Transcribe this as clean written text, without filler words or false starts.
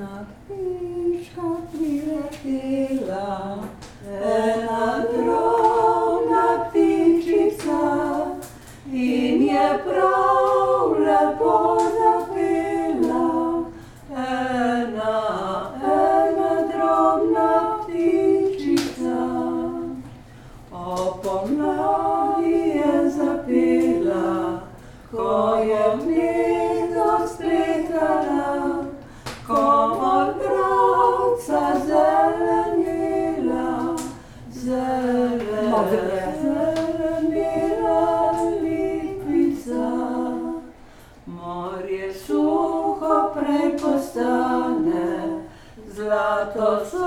Ena ptička priletela, ena drobna ptičica, in je prav lepo zapela. Ena drobna ptičica, o pomladi je zapela, ko je gnezdo spletala, ko od dravca zelenela, zelenela litvica. Morje suho prej postane, zlato